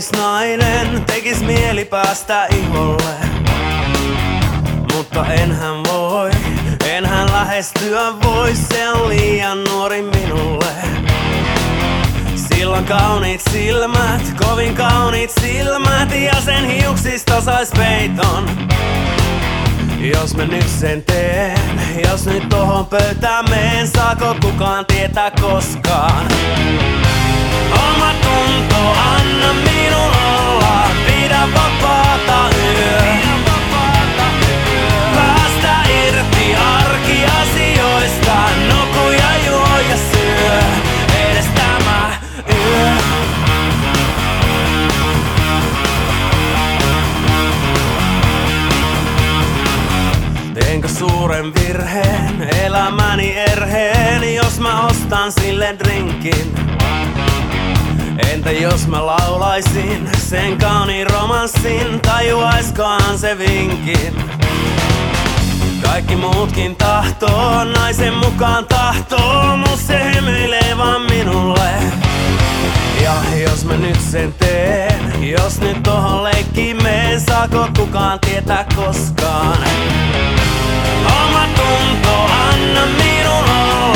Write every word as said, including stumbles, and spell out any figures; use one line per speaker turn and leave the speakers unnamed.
kaunis nainen, tekis mieli päästä iholle. Mutta enhän voi, enhän lähestyä voi, se on liian nuori minulle. Sillä on kauniit silmät, kovin kauniit silmät, ja sen hiuksista sais peiton. Jos mä nyt sen teen, jos nyt tohon pöytään meen, saako kukaan tietää koskaan? Oma tunto, anna minun olla, pidä vapaata yö. Päästä irti arkiasioista, nuku ja juo ja syö, edes tämä yö. Teenkö suuren virheen, elämäni erheen, jos mä ostan sille drinkin? Entä jos mä laulaisin sen kauniin romanssin, tajuaiskohan se vinkin? Kaikki muutkin tahtoo, naisen mukaan tahtoo, mut se hymyilee vaan minulle. Ja jos mä nyt sen teen, jos nyt tohon leikkiin meen, saako kukaan tietää koskaan? Oma tunto, anna minun olla.